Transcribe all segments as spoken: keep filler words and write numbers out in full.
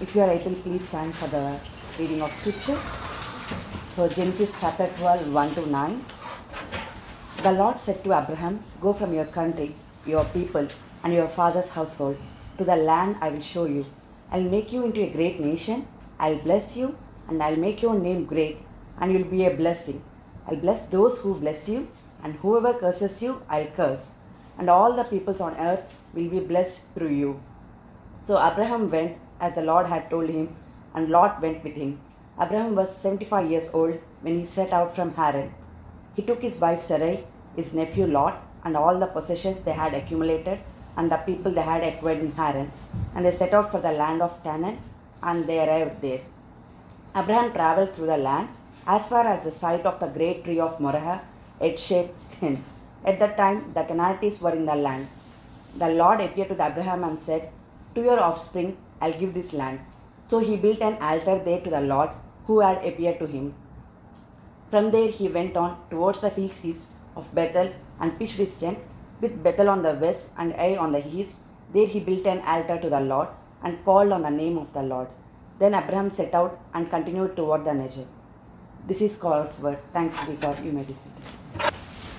If you are able, please stand for the reading of scripture. So Genesis chapter twelve, one to nine. The Lord said to Abraham, "Go from your country, your people, and your father's household to the land I will show you. I'll make you into a great nation. I'll bless you, and I'll make your name great, and you'll be a blessing. I'll bless those who bless you, and whoever curses you, I'll curse. And all the peoples on earth will be blessed through you." So Abraham went as the Lord had told him, and Lot went with him. Abraham was seventy-five years old when he set out from Haran. He took his wife Sarai, his nephew Lot, and all the possessions they had accumulated, and the people they had acquired in Haran, and they set out for the land of Canaan, and they arrived there. Abraham travelled through the land as far as the site of the great tree of Moreh, head-shaped hin. At that time, the Canaanites were in the land. The Lord appeared to Abraham and said, "To your offspring I'll give this land." So he built an altar there to the Lord who had appeared to him. From there he went on towards the hills east of Bethel and pitched his tent, with Bethel on the west and Ai on the east. There he built an altar to the Lord and called on the name of the Lord. Then Abraham set out and continued toward the Negev. This is God's word. Thanks be God. You may be seated.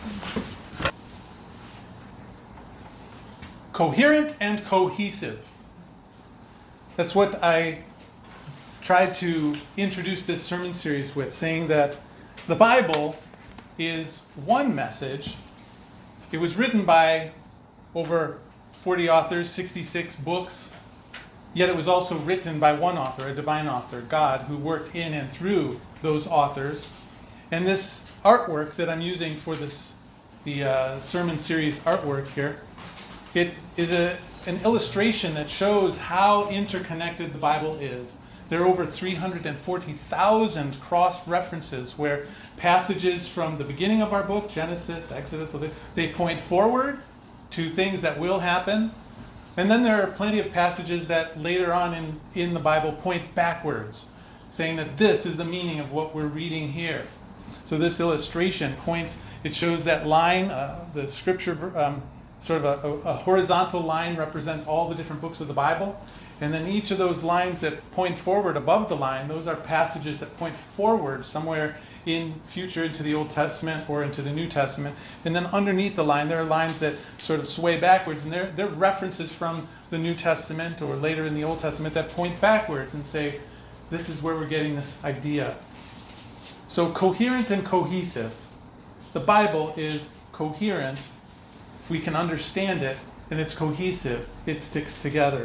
Coherent and cohesive. That's what I tried to introduce this sermon series with, saying that the Bible is one message. It was written by over forty authors, sixty-six books, yet it was also written by one author, a divine author, God, who worked in and through those authors. And this artwork that I'm using for this the uh, sermon series artwork here, it is a, an illustration that shows how interconnected the Bible is. There are over three hundred forty thousand cross-references where passages from the beginning of our book, Genesis, Exodus, they point forward to things that will happen. And then there are plenty of passages that later on in, in the Bible point backwards, saying that this is the meaning of what we're reading here. So this illustration points, it shows that line, uh, the scripture, um, sort of a, a, a horizontal line represents all the different books of the Bible. And then each of those lines that point forward above the line, those are passages that point forward somewhere in future into the Old Testament or into the New Testament. And then underneath the line, there are lines that sort of sway backwards. And they're, they're references from the New Testament or later in the Old Testament that point backwards and say, this is where we're getting this idea. So coherent and cohesive. The Bible is coherent. We can understand it, and it's cohesive. It sticks together.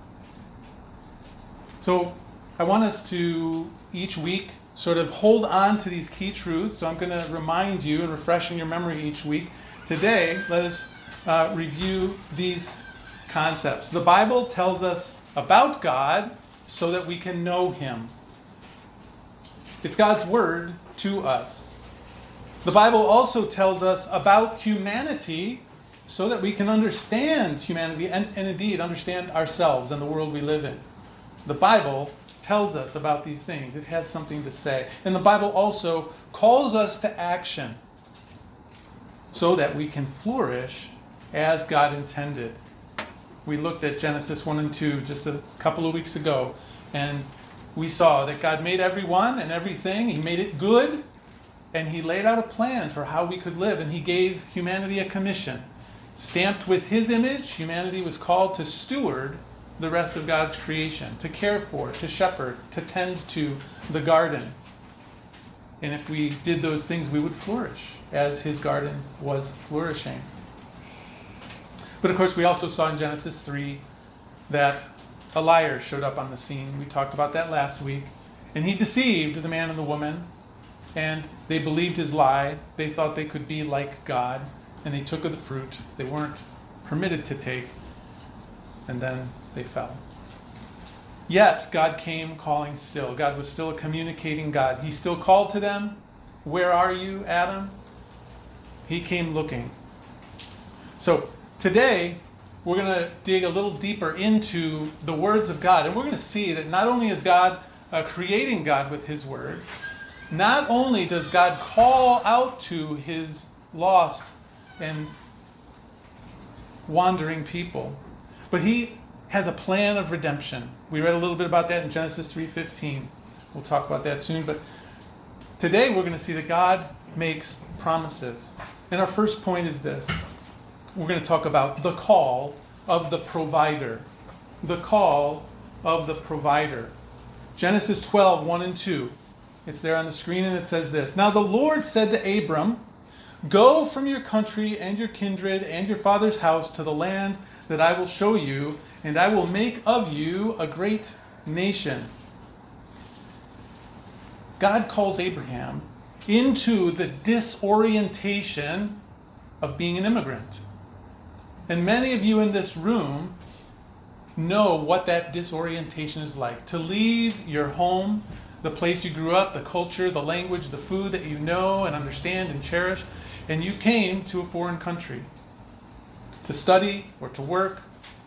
So I want us to, each week, sort of hold on to these key truths. So I'm going to remind you and refresh in your memory each week. Today, let us uh, review these concepts. The Bible tells us about God so that we can know Him. It's God's word to us. The Bible also tells us about humanity so that we can understand humanity and, and indeed understand ourselves and the world we live in. The Bible tells us about these things. It has something to say. And the Bible also calls us to action so that we can flourish as God intended. We looked at Genesis one and two just a couple of weeks ago, and we saw that God made everyone and everything. He made it good, and He laid out a plan for how we could live, and He gave humanity a commission. Stamped with His image, humanity was called to steward the rest of God's creation, to care for, to shepherd, to tend to the garden. And if we did those things, we would flourish as His garden was flourishing. But of course, we also saw in Genesis three that a liar showed up on the scene. We talked about that last week. And he deceived the man and the woman, and they believed his lie. They thought they could be like God, and they took of the fruit they weren't permitted to take, and then they fell. Yet God came calling still. God was still a communicating God. He still called to them, "Where are you, Adam?" He came looking. So today, we're going to dig a little deeper into the words of God. And we're going to see that not only is God uh, creating God with His word, not only does God call out to His lost and wandering people, but He has a plan of redemption. We read a little bit about that in Genesis three fifteen. We'll talk about that soon. But today we're going to see that God makes promises. And our first point is this. We're going to talk about the call of the provider. The call of the provider. Genesis twelve, one and two. It's there on the screen, and it says this. Now the Lord said to Abram, go from your country and your kindred and your father's house to the land that I will show you, and I will make of you a great nation. God calls Abraham into the disorientation of being an immigrant. And many of you in this room know what that disorientation is like. To leave your home, the place you grew up, the culture, the language, the food that you know and understand and cherish, and you came to a foreign country to study or to work.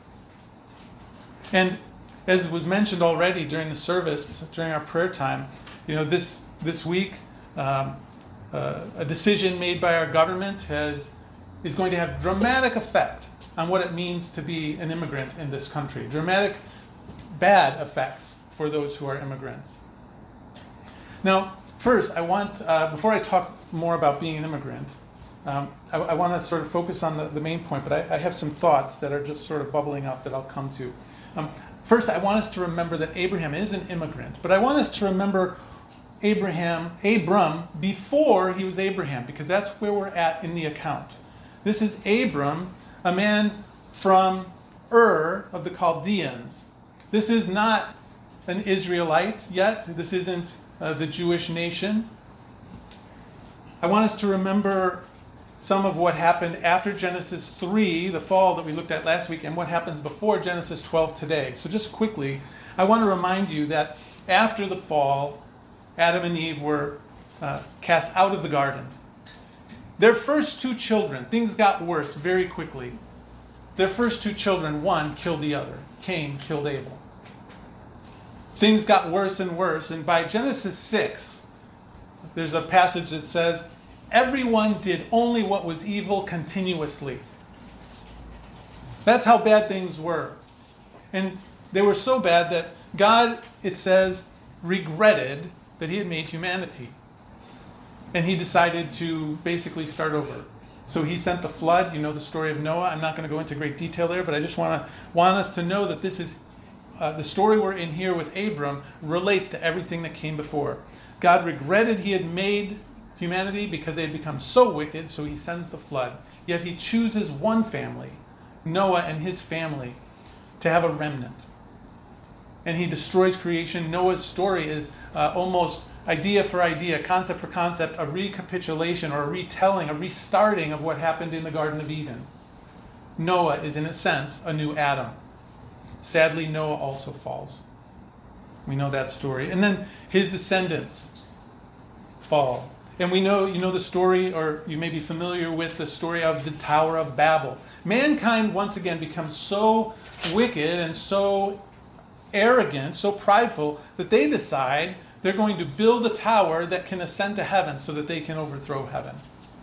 And as was mentioned already during the service, during our prayer time, you know, this this week, um, uh, a decision made by our government has is going to have dramatic effect on what it means to be an immigrant in this country. Dramatic, bad effects for those who are immigrants. Now, first, I want, uh, before I talk more about being an immigrant, um, I, I want to sort of focus on the, the main point, but I, I have some thoughts that are just sort of bubbling up that I'll come to. Um, first, I want us to remember that Abraham is an immigrant, but I want us to remember Abraham, Abram, before he was Abraham, because that's where we're at in the account. This is Abram, a man from Ur of the Chaldeans. This is not an Israelite yet. This isn't uh, the Jewish nation. I want us to remember some of what happened after Genesis three, the fall that we looked at last week, and what happens before Genesis twelve today. So just quickly, I want to remind you that after the fall, Adam and Eve were uh, cast out of the garden. Their first two children, things got worse very quickly. Their first two children, one killed the other. Cain killed Abel. Things got worse and worse, and by Genesis six, there's a passage that says, everyone did only what was evil continuously. That's how bad things were. And they were so bad that God, it says, regretted that he had made humanity. And he decided to basically start over. So he sent the flood. You know the story of Noah. I'm not going to go into great detail there, but I just want to want us to know that this is uh, the story we're in here with Abram relates to everything that came before. God regretted he had made humanity because they had become so wicked, so he sends the flood. Yet he chooses one family, Noah and his family, to have a remnant. And he destroys creation. Noah's story is uh, almost idea for idea, concept for concept, a recapitulation or a retelling, a restarting of what happened in the Garden of Eden. Noah is, in a sense, a new Adam. Sadly, Noah also falls. We know that story. And then his descendants fall. And we know, you know the story, or you may be familiar with the story of the Tower of Babel. Mankind once again becomes so wicked and so arrogant, so prideful, that they decide they're going to build a tower that can ascend to heaven so that they can overthrow heaven.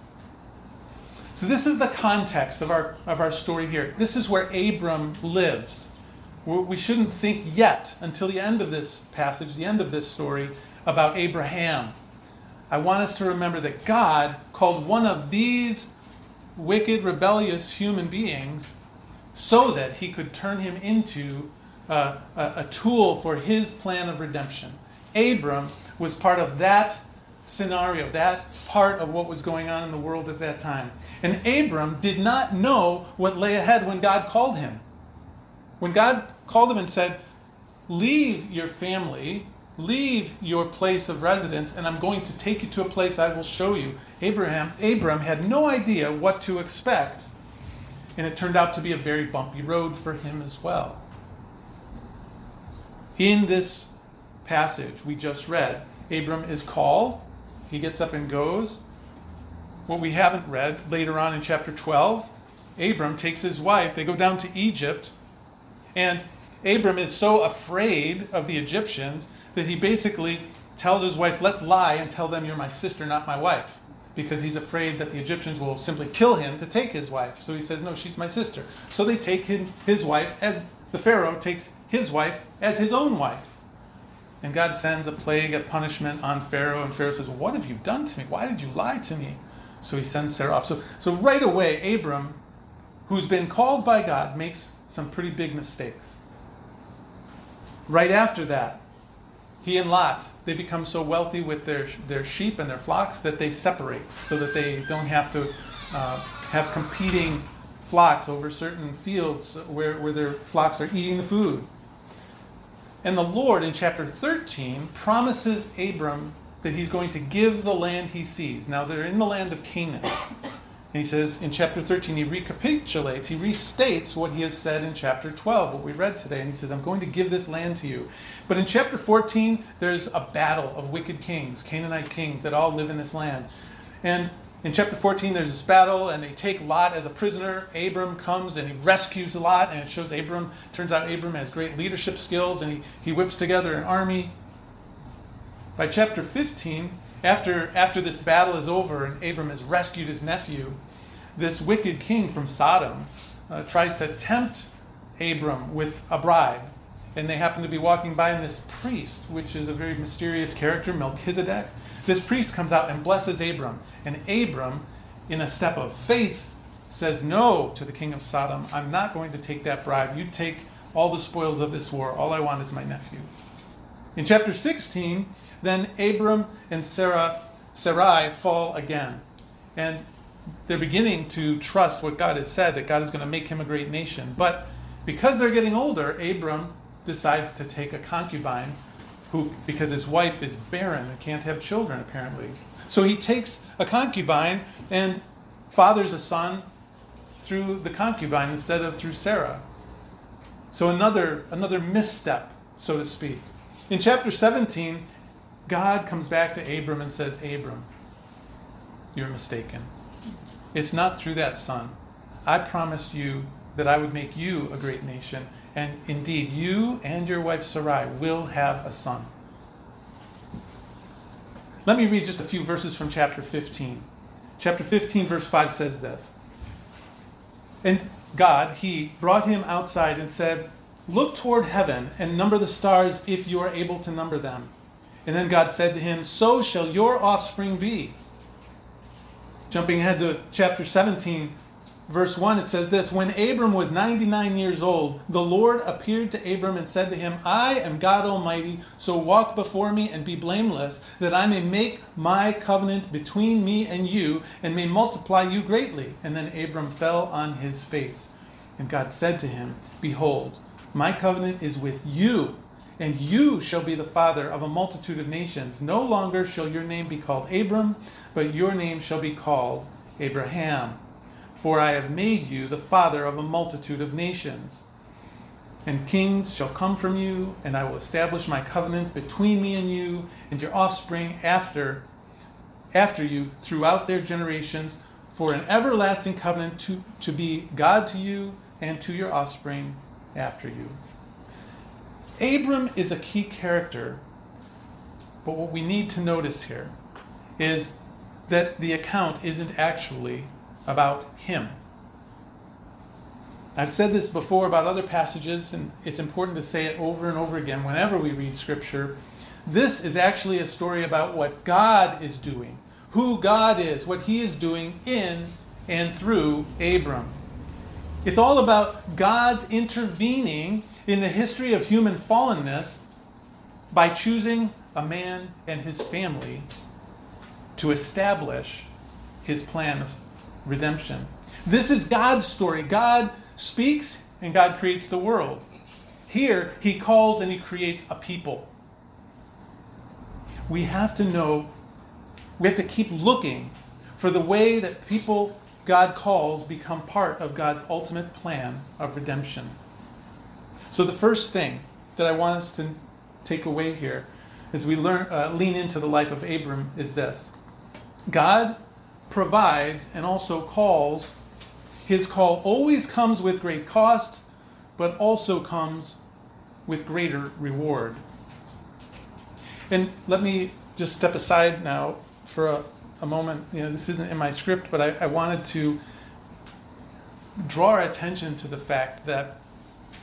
So this is the context of our of our story here. This is where Abram lives. We shouldn't think yet, until the end of this passage, the end of this story, about Abraham. I want us to remember that God called one of these wicked, rebellious human beings so that he could turn him into uh, a, a tool for his plan of redemption. Abram was part of that scenario, that part of what was going on in the world at that time. And Abram did not know what lay ahead when God called him. When God called him and said, leave your family, leave your place of residence, and I'm going to take you to a place I will show you. Abraham, Abram had no idea what to expect, and it turned out to be a very bumpy road for him as well. In this passage we just read, Abram is called. He gets up and goes. What we haven't read later on in chapter twelve, Abram takes his wife. They go down to Egypt. And Abram is so afraid of the Egyptians that he basically tells his wife, let's lie and tell them you're my sister, not my wife. Because he's afraid that the Egyptians will simply kill him to take his wife. So he says, no, she's my sister. So they take him, his wife as the Pharaoh takes his wife as his own wife. And God sends a plague, a punishment on Pharaoh. And Pharaoh says, what have you done to me? Why did you lie to me? So he sends Sarah off. So, so right away, Abram, who's been called by God, makes some pretty big mistakes. Right after that, he and Lot, they become so wealthy with their their sheep and their flocks that they separate so that they don't have to uh, have competing flocks over certain fields where, where their flocks are eating the food. And the Lord in chapter thirteen promises Abram that he's going to give the land he sees. Now they're in the land of Canaan. And he says in chapter thirteen, he recapitulates, he restates what he has said in chapter twelve, what we read today. And he says, I'm going to give this land to you. But in chapter fourteen, there's a battle of wicked kings, Canaanite kings that all live in this land. And in chapter fourteen, there's this battle, and they take Lot as a prisoner. Abram comes and he rescues Lot, and it shows Abram, turns out Abram has great leadership skills, and he, he whips together an army. By chapter fifteen, After, after this battle is over and Abram has rescued his nephew, this wicked king from Sodom uh, tries to tempt Abram with a bribe. And they happen to be walking by, and this priest, which is a very mysterious character, Melchizedek, this priest comes out and blesses Abram. And Abram, in a step of faith, says no to the king of Sodom. I'm not going to take that bribe. You take all the spoils of this war. All I want is my nephew. In chapter sixteen, then Abram and Sarah, Sarai fall again. And they're beginning to trust what God has said, that God is going to make him a great nation. But because they're getting older, Abram decides to take a concubine, who, because his wife is barren and can't have children, apparently. So he takes a concubine and fathers a son through the concubine instead of through Sarah. So another, another misstep, so to speak. In chapter seventeen, God comes back to Abram and says, Abram, you're mistaken. It's not through that son. I promised you that I would make you a great nation, and indeed you and your wife Sarai will have a son. Let me read just a few verses from chapter fifteen. Chapter fifteen, verse five says this. And God, he brought him outside and said, look toward heaven and number the stars if you are able to number them. And then God said to him, so shall your offspring be. Jumping ahead to chapter seventeen, verse one, it says this. When Abram was ninety-nine years old, the Lord appeared to Abram and said to him, I am God Almighty, so walk before me and be blameless, that I may make my covenant between me and you, and may multiply you greatly. And then Abram fell on his face. And God said to him, behold, my covenant is with you, and you shall be the father of a multitude of nations. No longer shall your name be called Abram, but your name shall be called Abraham. For I have made you the father of a multitude of nations. And kings shall come from you, and I will establish my covenant between me and you and your offspring after, after you throughout their generations, for an everlasting covenant to, to be God to you and to your offspring after you. Abram is a key character, but what we need to notice here is that the account isn't actually about him. I've said this before about other passages, and it's important to say it over and over again whenever we read Scripture. This is actually a story about what God is doing, who God is, what he is doing in and through Abram. It's all about God's intervening in the history of human fallenness by choosing a man and his family to establish his plan of redemption. This is God's story. God speaks and God creates the world. Here, he calls and he creates a people. We have to know, we have to keep looking for the way that people God calls become part of God's ultimate plan of redemption. So the first thing that I want us to take away here as we learn, uh, lean into the life of Abram is this. God provides and also calls. His call always comes with great cost, but also comes with greater reward. And let me just step aside now for a, a moment. You know, this isn't in my script, but I, I wanted to draw our attention to the fact that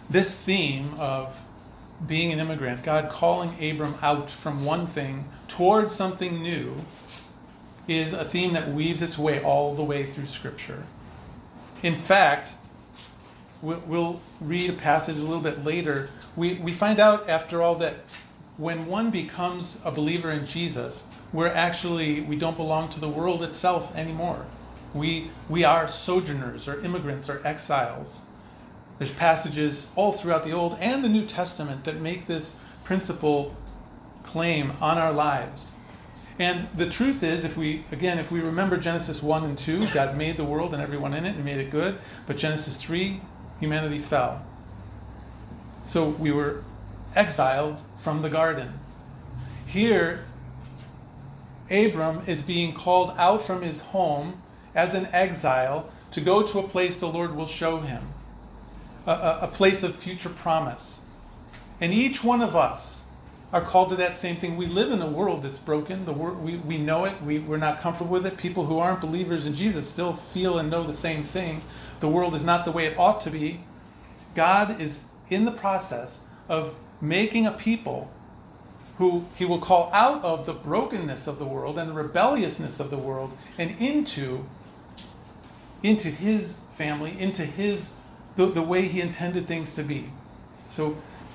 this theme of being an immigrant, God calling Abram out from one thing toward something new, is a theme that weaves its way all the way through Scripture. In fact, we'll read a passage a little bit later. We, we find out, after all, that when one becomes a believer in Jesus, we're actually, we don't belong to the world itself anymore. We, we are sojourners or immigrants or exiles. There's passages all throughout the Old and the New Testament that make this principle claim on our lives. And the truth is, if we, again, if we remember Genesis one and two, God made the world and everyone in it and made it good. But Genesis three, humanity fell. So we were exiled from the garden. Here, Abram is being called out from his home as an exile to go to a place the Lord will show him, a, a, a place of future promise. And each one of us are called to that same thing. We live in a world that's broken. The wor- we, we know it. We, we're not comfortable with it. People who aren't believers in Jesus still feel and know the same thing. The world is not the way it ought to be. God is in the process of making a people who he will call out of the brokenness of the world and the rebelliousness of the world and into, into his family, into his the, the way he intended things to be. So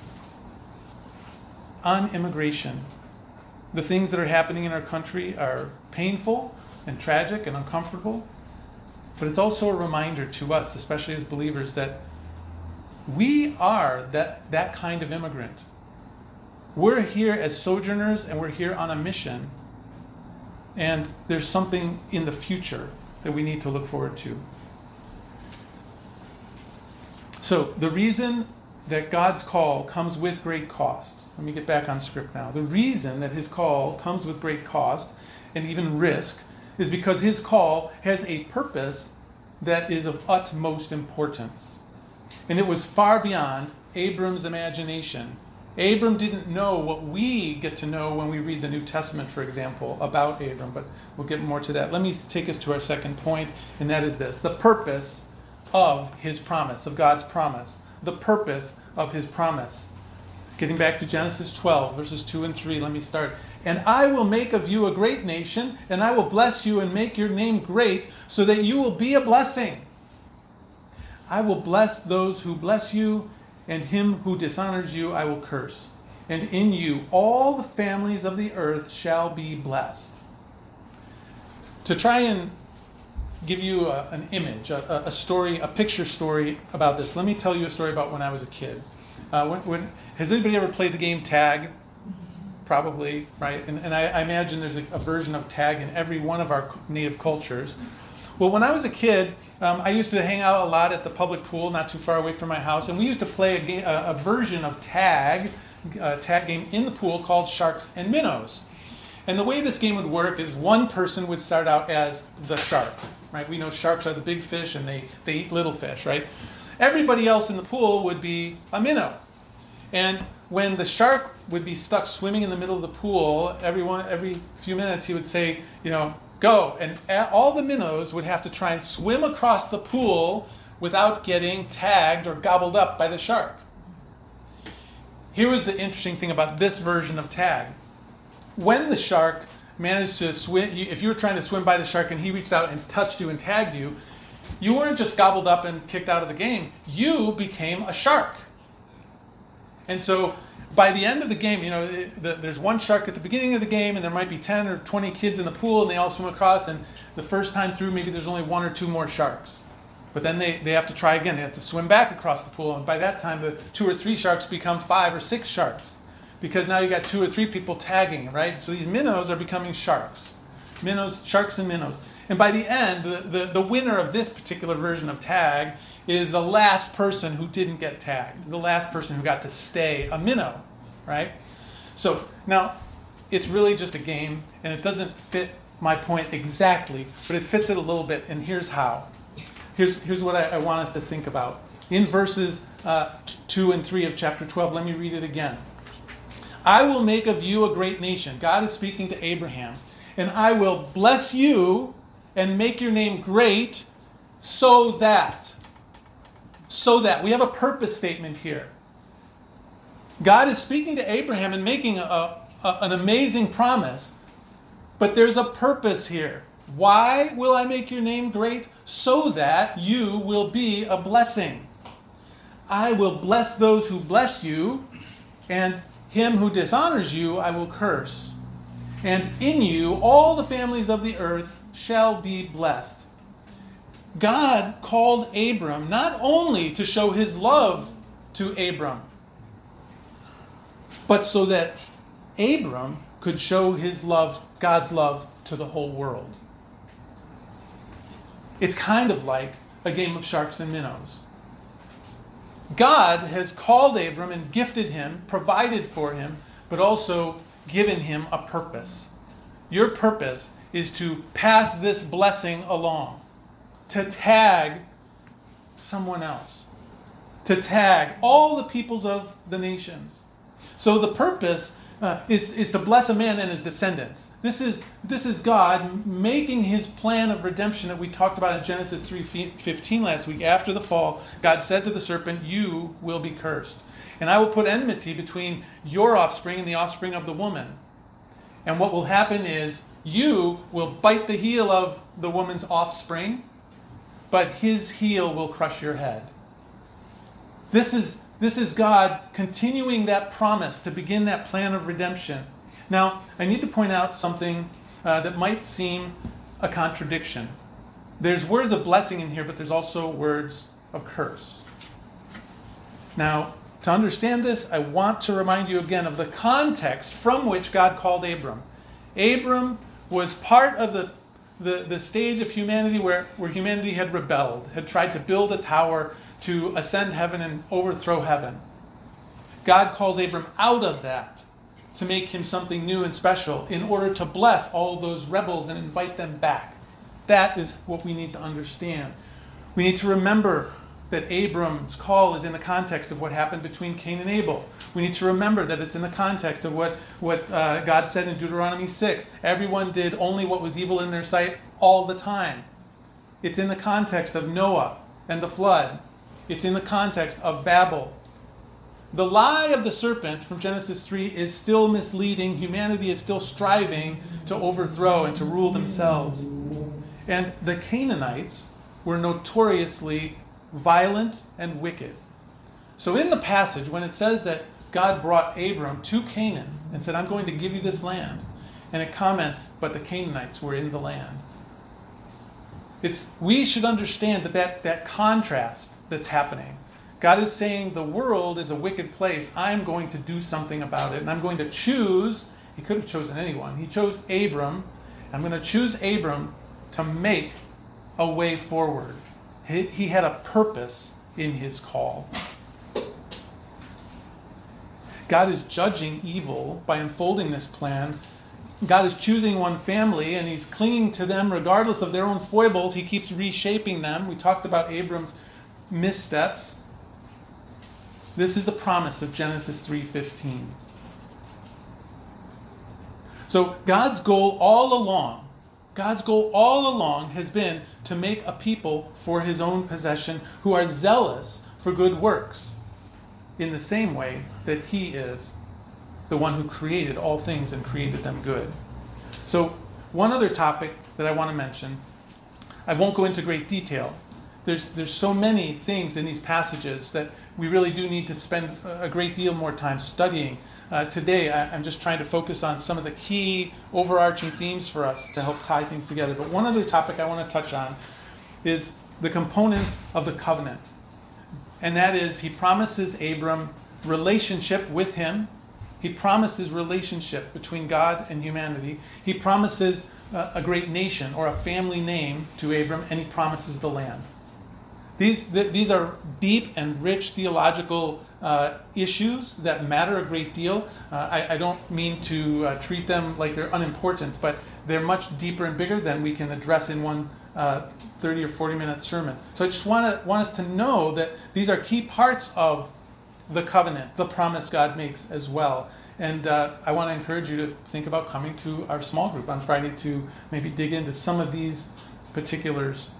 on immigration, the things that are happening in our country are painful and tragic and uncomfortable, but it's also a reminder to us, especially as believers, that we are that, that kind of immigrant. We're here as sojourners and we're here on a mission, and there's something in the future that we need to look forward to. So the reason that God's call comes with great cost. Let me get back on script now. The reason that his call comes with great cost and even risk is because his call has a purpose that is of utmost importance. And it was far beyond Abram's imagination. Abram didn't know what we get to know when we read the New Testament, for example, about Abram, but we'll get more to that. Let me take us to our second point, and that is this: the purpose of his promise, of God's promise. The purpose of his promise. Getting back to Genesis twelve, verses two and three, let me start. And I will make of you a great nation, and I will bless you and make your name great, so that you will be a blessing. I will bless those who bless you, and him who dishonors you I will curse. And in you all the families of the earth shall be blessed. To try and give you a, an image, a, a story, a picture story about this, let me tell you a story about when I was a kid. Uh, when, when, has anybody ever played the game tag? Probably, right? And, and I, I imagine there's a, a version of tag in every one of our native cultures. Well, when I was a kid, um, I used to hang out a lot at the public pool not too far away from my house, and we used to play a, game, a, a version of tag, a tag game in the pool called Sharks and Minnows. And the way this game would work is one person would start out as the shark, right? We know sharks are the big fish and they, they eat little fish, right? Everybody else in the pool would be a minnow. And when the shark would be stuck swimming in the middle of the pool, everyone, every few minutes he would say, you know, go. And all the minnows would have to try and swim across the pool without getting tagged or gobbled up by the shark. Here was the interesting thing about this version of tag. When the shark managed to swim, if you were trying to swim by the shark and he reached out and touched you and tagged you, you weren't just gobbled up and kicked out of the game. You became a shark. And so by the end of the game, you know, the, there's one shark at the beginning of the game, and there might be ten or twenty kids in the pool, and they all swim across, and the first time through, maybe there's only one or two more sharks. But then they, they have to try again. They have to swim back across the pool, and by that time, the two or three sharks become five or six sharks, because now you got two or three people tagging, right? So these minnows are becoming sharks. Minnows, sharks and minnows. And by the end, the, the, the winner of this particular version of tag is the last person who didn't get tagged, the last person who got to stay a minnow, right? So now, it's really just a game, and it doesn't fit my point exactly, but it fits it a little bit, and here's how. Here's, here's what I, I want us to think about. In verses uh, two and three of chapter twelve, let me read it again. I will make of you a great nation. God is speaking to Abraham. And I will bless you and make your name great so that. So that. We have a purpose statement here. God is speaking to Abraham and making a, a, an amazing promise, but there's a purpose here. Why will I make your name great? So that you will be a blessing. I will bless those who bless you, and him who dishonors you I will curse. And in you all the families of the earth shall be blessed. God called Abram not only to show his love to Abram, but so that Abram could show his love, God's love, to the whole world. It's kind of like a game of sharks and minnows. God has called Abram and gifted him, provided for him, but also given him a purpose. Your purpose is to pass this blessing along, to tag someone else, to tag all the peoples of the nations. So the purpose uh, is, is to bless a man and his descendants. This is, this is God making his plan of redemption that we talked about in Genesis three fifteen last week. After the fall, God said to the serpent, you will be cursed. And I will put enmity between your offspring and the offspring of the woman. And what will happen is you will bite the heel of the woman's offspring, but his heel will crush your head. This is This is God continuing that promise to begin that plan of redemption. Now, I need to point out something uh, that might seem a contradiction. There's words of blessing in here, but there's also words of curse. Now, to understand this, I want to remind you again of the context from which God called Abram. Abram was part of the, the, the stage of humanity where, where humanity had rebelled, had tried to build a tower to ascend heaven and overthrow heaven. God calls Abram out of that to make him something new and special in order to bless all those rebels and invite them back. That is what we need to understand. We need to remember that Abram's call is in the context of what happened between Cain and Abel. We need to remember that it's in the context of what, what uh, God said in Deuteronomy six. Everyone did only what was evil in their sight all the time. It's in the context of Noah and the flood. It's in the context of Babel. The lie of the serpent from Genesis three is still misleading. Humanity is still striving to overthrow and to rule themselves. And the Canaanites were notoriously violent and wicked. So in the passage, when it says that God brought Abram to Canaan and said, I'm going to give you this land, and it comments, but the Canaanites were in the land. It's, we should understand that, that that contrast that's happening. God is saying the world is a wicked place. I'm going to do something about it. And I'm going to choose, he could have chosen anyone. He chose Abram. I'm going to choose Abram to make a way forward. He, he had a purpose in his call. God is judging evil by unfolding this plan. God is choosing one family, and he's clinging to them regardless of their own foibles. He keeps reshaping them. We talked about Abram's missteps. This is the promise of Genesis three fifteen. So God's goal all along, God's goal all along has been to make a people for his own possession who are zealous for good works, in the same way that he is the one who created all things and created them good. So one other topic that I want to mention, I won't go into great detail. There's, there's so many things in these passages that we really do need to spend a great deal more time studying. Uh, today, I, I'm just trying to focus on some of the key overarching themes for us to help tie things together. But one other topic I want to touch on is the components of the covenant. And that is, he promises Abram relationship with him. He promises relationship between God and humanity. He promises uh, a great nation or a family name to Abram, and he promises the land. These, th- these are deep and rich theological uh, issues that matter a great deal. Uh, I, I don't mean to uh, treat them like they're unimportant, but they're much deeper and bigger than we can address in one uh, thirty or forty minute sermon. So I just want to want us to know that these are key parts of the covenant, the promise God makes as well. And uh, I want to encourage you to think about coming to our small group on Friday to maybe dig into some of these particulars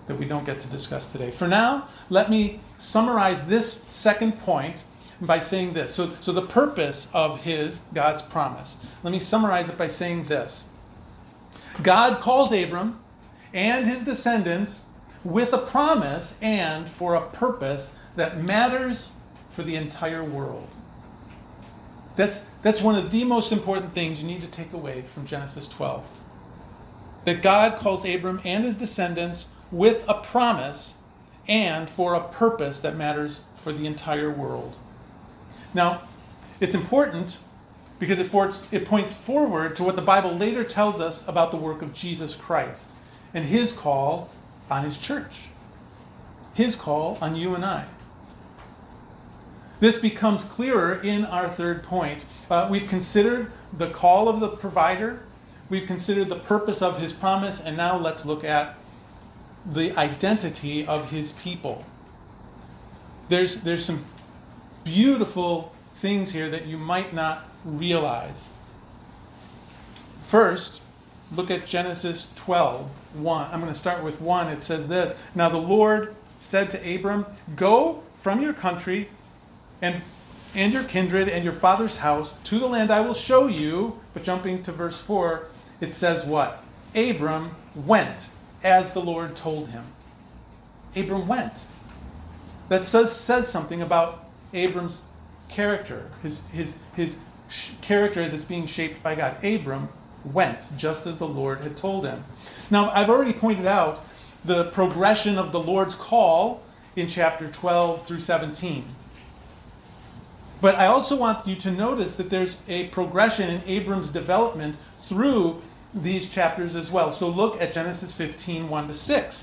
that we don't get to discuss today. For now, let me summarize this second point by saying this. So, so the purpose of his, God's promise. Let me summarize it by saying this. God calls Abram and his descendants with a promise and for a purpose that matters for the entire world. That's, that's one of the most important things you need to take away from Genesis twelve. That God calls Abram and his descendants with a promise and for a purpose that matters for the entire world. Now, it's important because it, for, it points forward to what the Bible later tells us about the work of Jesus Christ and his call on his church, his call on you and I. This becomes clearer in our third point. Uh, we've considered the call of the provider, we've considered the purpose of his promise, and now let's look at the identity of his people. There's, there's some beautiful things here that you might not realize. First, look at Genesis twelve, one. I'm going to start with one. It says this, "Now the Lord said to Abram, go from your country and, and your kindred and your father's house to the land I will show you." But jumping to verse four, it says what? Abram went as the Lord told him. Abram went. That says, says something about Abram's character, his, his, his sh- character as it's being shaped by God. Abram went just as the Lord had told him. Now, I've already pointed out the progression of the Lord's call in chapter twelve through seventeen. But I also want you to notice that there's a progression in Abram's development through these chapters as well. So look at Genesis fifteen, one to six.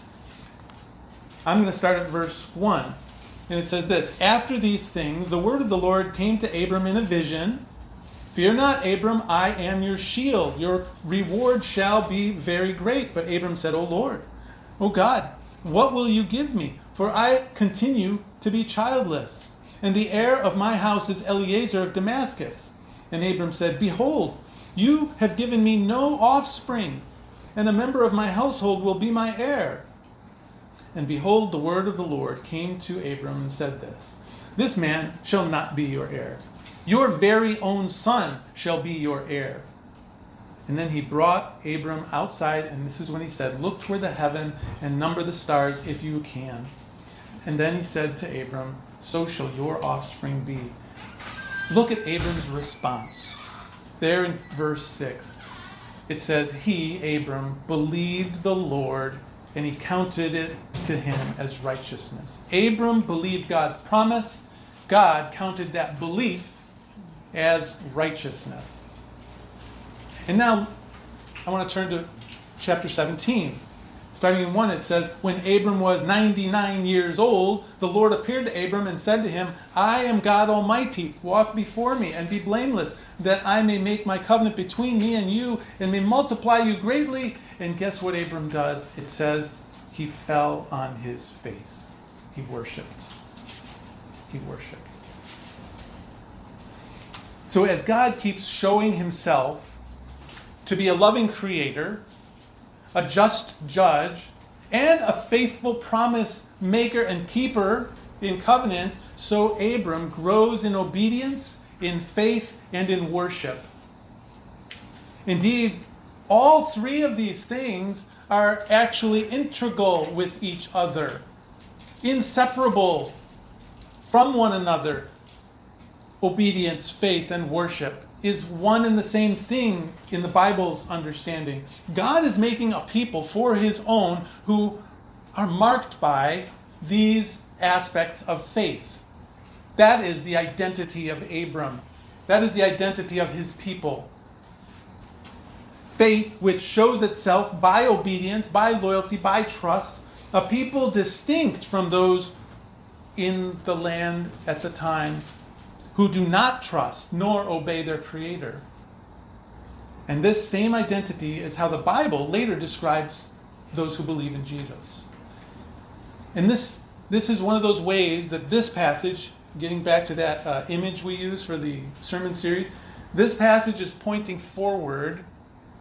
I'm going to start at verse one. And it says this, "After these things, the word of the Lord came to Abram in a vision. Fear not, Abram, I am your shield. Your reward shall be very great." But Abram said, "O Lord, O God, what will you give me? For I continue to be childless. And the heir of my house is Eliezer of Damascus." And Abram said, "Behold, you have given me no offspring, and a member of my household will be my heir." And behold, the word of the Lord came to Abram and said this, "This man shall not be your heir. Your very own son shall be your heir." And then he brought Abram outside, and this is when he said, "Look toward the heaven and number the stars if you can." And then he said to Abram, "So shall your offspring be." Look at Abram's response. There in verse six, it says, "He, Abram, believed the Lord, and he counted it to him as righteousness." Abram believed God's promise. God counted that belief as righteousness. And now I want to turn to chapter seventeen. Starting in one, it says, "When Abram was ninety-nine years old, the Lord appeared to Abram and said to him, I am God Almighty. Walk before me and be blameless, that I may make my covenant between me and you and may multiply you greatly." And guess what Abram does? It says he fell on his face. He worshipped. He worshipped. So as God keeps showing himself to be a loving creator, a just judge, and a faithful promise maker and keeper in covenant, so Abram grows in obedience, in faith, and in worship. Indeed, all three of these things are actually integral with each other, inseparable from one another. Obedience, faith, and worship is one and the same thing in the Bible's understanding. God is making a people for his own who are marked by these aspects of faith. That is the identity of Abram. That is the identity of his people. Faith which shows itself by obedience, by loyalty, by trust. A people distinct from those in the land at the time who do not trust nor obey their Creator. And this same identity is how the Bible later describes those who believe in Jesus. And this, this is one of those ways that this passage, getting back to that uh, image we use for the sermon series, this passage is pointing forward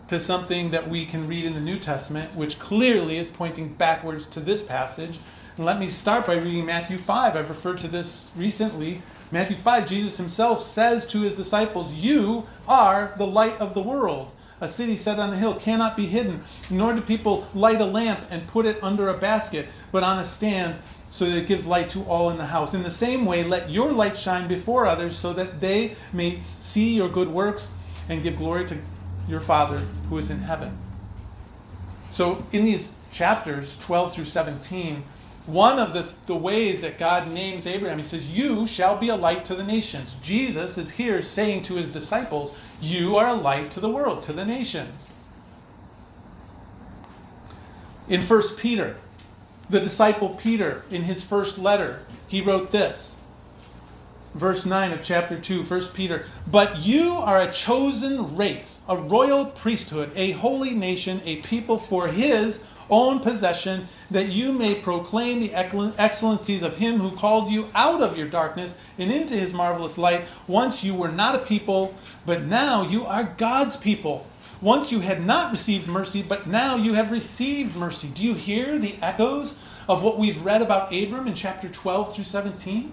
to something that we can read in the New Testament, which clearly is pointing backwards to this passage. And let me start by reading Matthew five. I've referred to this recently. Matthew five, Jesus himself says to his disciples, "You are the light of the world. A city set on a hill cannot be hidden, nor do people light a lamp and put it under a basket, but on a stand, so that it gives light to all in the house. In the same way, let your light shine before others, so that they may see your good works and give glory to your Father who is in heaven." So in these chapters, twelve through seventeen, one of the, the ways that God names Abraham, he says, "You shall be a light to the nations." Jesus is here saying to his disciples, you are a light to the world, to the nations. In First Peter, the disciple Peter, in his first letter, he wrote this. Verse nine of chapter two, First Peter, "But you are a chosen race, a royal priesthood, a holy nation, a people for his own possession, that you may proclaim the excellencies of him who called you out of your darkness and into his marvelous light. Once you were not a people, but now you are God's people. Once you had not received mercy, but now you have received mercy." Do you hear the echoes of what we've read about Abram in chapter twelve through seventeen?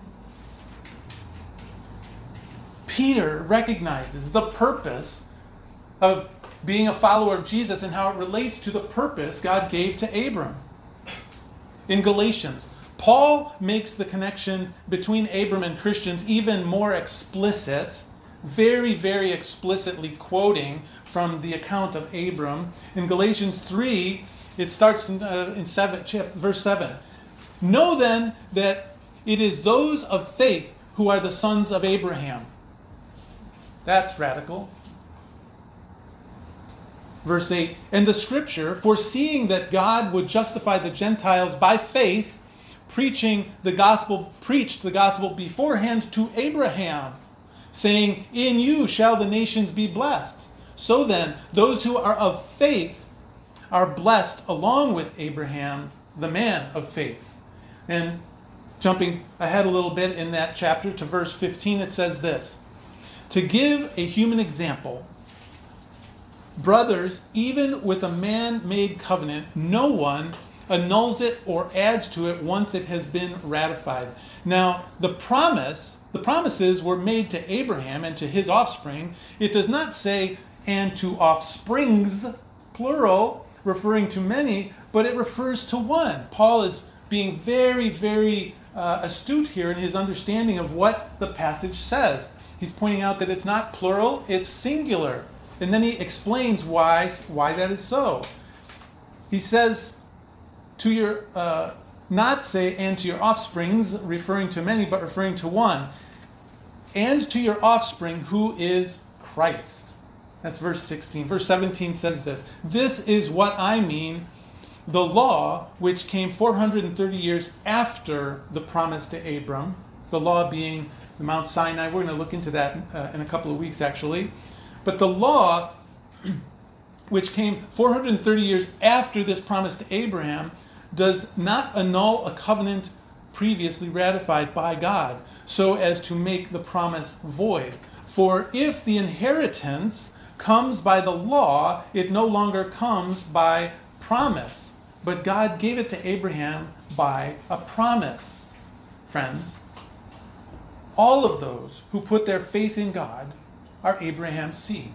Peter recognizes the purpose of being a follower of Jesus and how it relates to the purpose God gave to Abram. In Galatians, Paul makes the connection between Abram and Christians even more explicit, very, very explicitly quoting from the account of Abram. In Galatians three, it starts in, uh, in seven, verse seven. "Know then that it is those of faith who are the sons of Abraham." That's radical. Verse eight, "And the scripture, foreseeing that God would justify the Gentiles by faith, preaching the gospel, preached the gospel beforehand to Abraham, saying, in you shall the nations be blessed. So then, those who are of faith are blessed along with Abraham, the man of faith." And jumping ahead a little bit in that chapter to verse fifteen, it says this, "To give a human example, brothers, even with a man-made covenant, no one annuls it or adds to it once it has been ratified." Now, the promise, the promises were made to Abraham and to his offspring. It does not say, "and to offsprings," plural, referring to many, but it refers to one. Paul is being very, very uh, astute here in his understanding of what the passage says. He's pointing out that it's not plural, it's singular. And then he explains why, why that is so. He says, to your, uh, not say, "and to your offsprings," referring to many, but referring to one. "And to your offspring, who is Christ." That's verse sixteen. Verse seventeen says this, "This is what I mean, the law which came four hundred thirty years after the promise to Abram," the law being the Mount Sinai. We're going to look into that uh, in a couple of weeks, actually. But the law, which came four hundred thirty years after this promise to Abraham, does not annul a covenant previously ratified by God, so as to make the promise void. For if the inheritance comes by the law, it no longer comes by promise. But God gave it to Abraham by a promise. Friends, all of those who put their faith in God are Abraham's seed.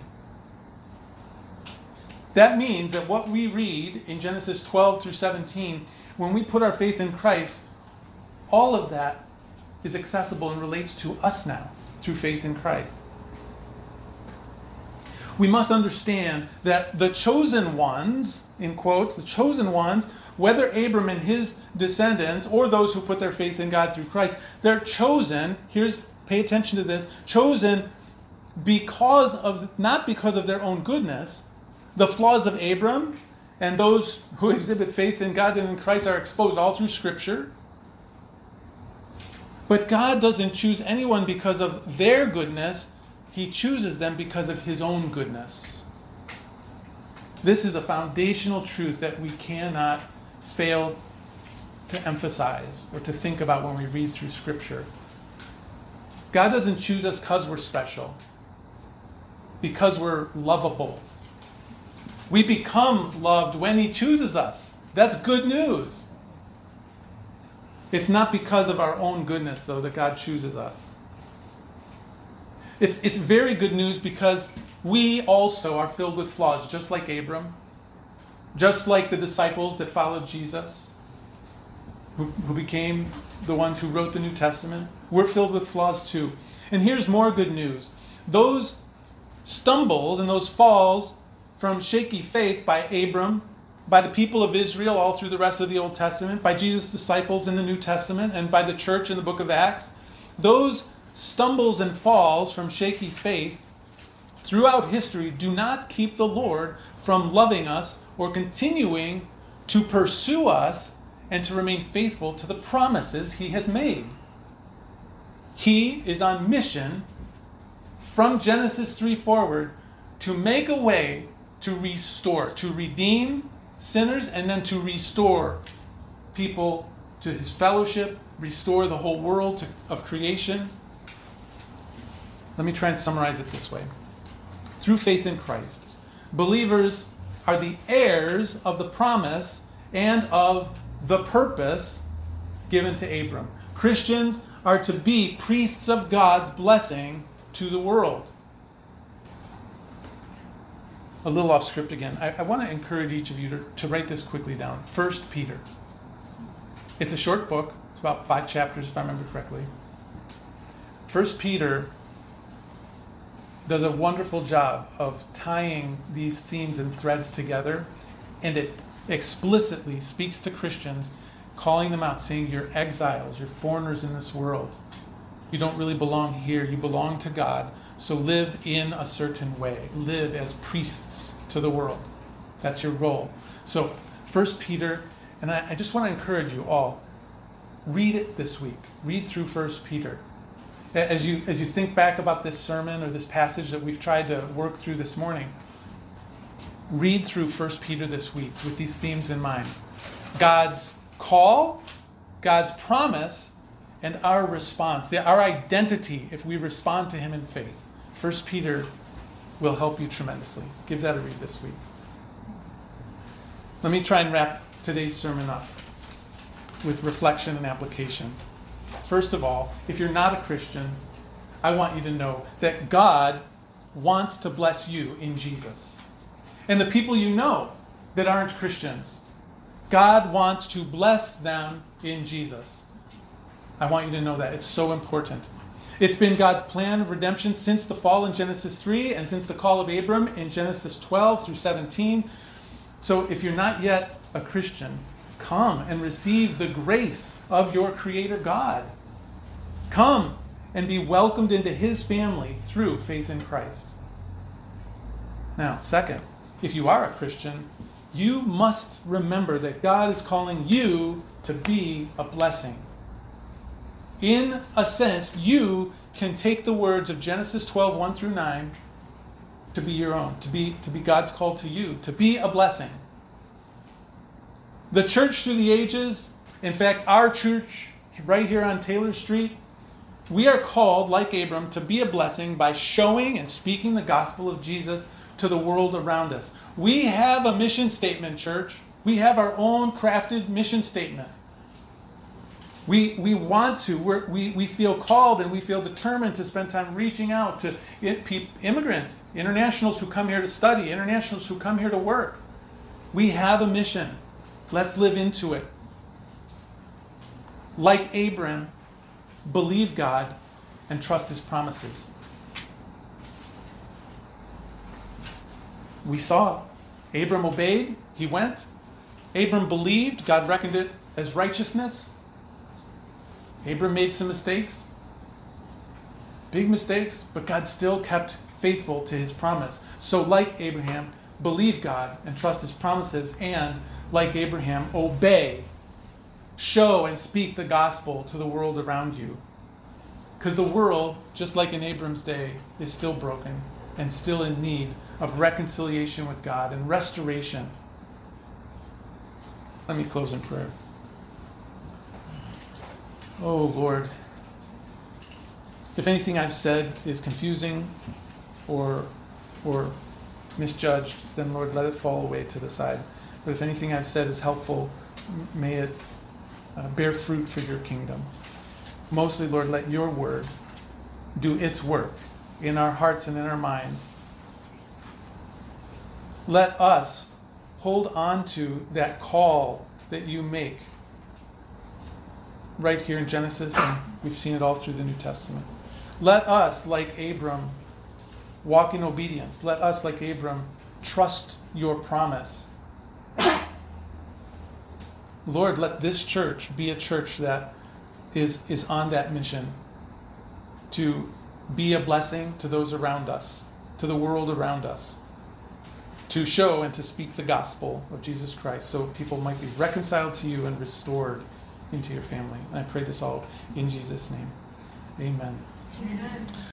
That means that what we read in Genesis twelve through seventeen, when we put our faith in Christ, all of that is accessible and relates to us now through faith in Christ. We must understand that the chosen ones, in quotes, the chosen ones, whether Abram and his descendants or those who put their faith in God through Christ, they're chosen, here's, pay attention to this, chosen because of, not because of their own goodness. The flaws of Abram and those who exhibit faith in God and in Christ are exposed all through Scripture. But God doesn't choose anyone because of their goodness. He chooses them because of his own goodness. This is a foundational truth that we cannot fail to emphasize or to think about when we read through Scripture. God doesn't choose us because we're special, because we're lovable, We become loved when he chooses us. That's good news. It's not because of our own goodness, though, that God chooses us. It's, it's very good news because we also are filled with flaws, just like Abram, just like the disciples that followed Jesus, who, who became the ones who wrote the New Testament. We're filled with flaws too. And here's more good news. Those stumbles and those falls from shaky faith by Abram, by the people of Israel all through the rest of the Old Testament, by Jesus' disciples in the New Testament, and by the church in the book of Acts, those stumbles and falls from shaky faith throughout history do not keep the Lord from loving us or continuing to pursue us and to remain faithful to the promises he has made. He is on mission from Genesis three forward to make a way to restore, to redeem sinners, and then to restore people to his fellowship, restore the whole world to, of creation. Let me try and summarize it this way. Through faith in Christ, believers are the heirs of the promise and of the purpose given to Abram. Christians are to be priests of God's blessing to the world. A little off script again. I, I want to encourage each of you to, to write this quickly down. First Peter. It's a short book. It's about five chapters, if I remember correctly. First Peter does a wonderful job of tying these themes and threads together, and it explicitly speaks to Christians, calling them out, saying, you're exiles, you're foreigners in this world. You don't really belong here. You belong to God. So live in a certain way. Live as priests to the world. That's your role. So First Peter, and I, I just want to encourage you all, read it this week. Read through First Peter. As you, as you think back about this sermon or this passage that we've tried to work through this morning, read through First Peter this week with these themes in mind. God's call, God's promise, and our response, the, our identity if we respond to him in faith. First Peter will help you tremendously. Give that a read this week. Let me try and wrap today's sermon up with reflection and application. First of all, if you're not a Christian, I want you to know that God wants to bless you in Jesus. And the people you know that aren't Christians, God wants to bless them in Jesus. I want you to know that. It's so important. It's been God's plan of redemption since the fall in Genesis three and since the call of Abram in Genesis twelve through seventeen. So if you're not yet a Christian, come and receive the grace of your Creator God. Come and be welcomed into his family through faith in Christ. Now, second, if you are a Christian, you must remember that God is calling you to be a blessing. In a sense, you can take the words of Genesis twelve, one through nine to be your own, to be, to be God's call to you, to be a blessing. The church through the ages, in fact, our church right here on Taylor Street, we are called, like Abram, to be a blessing by showing and speaking the gospel of Jesus to the world around us. We have a mission statement, church. We have our own crafted mission statement. We we want to, we're, we we feel called and we feel determined to spend time reaching out to immigrants, internationals who come here to study, internationals who come here to work. We have a mission. Let's live into it. Like Abram, believe God and trust his promises. We saw Abram obeyed, he went. Abram believed, God reckoned it as righteousness. Abram made some mistakes, big mistakes, but God still kept faithful to his promise. So like Abraham, believe God and trust his promises, and like Abraham, obey, show and speak the gospel to the world around you. Because the world, just like in Abram's day, is still broken and still in need of reconciliation with God and restoration. Let me close in prayer. Oh, Lord, if anything I've said is confusing or or misjudged, then Lord, let it fall away to the side. But if anything I've said is helpful, may it uh, bear fruit for your kingdom. Mostly, Lord, let your word do its work in our hearts and in our minds. Let us hold on to that call that you make right here in Genesis, and we've seen it all through the New Testament. Let us, like Abram, walk in obedience. Let us, like Abram, trust your promise. Lord, let this church be a church that is, is on that mission to be a blessing to those around us, to the world around us, to show and to speak the gospel of Jesus Christ so people might be reconciled to you and restored into your family. And I pray this all in Jesus' name. Amen. Amen.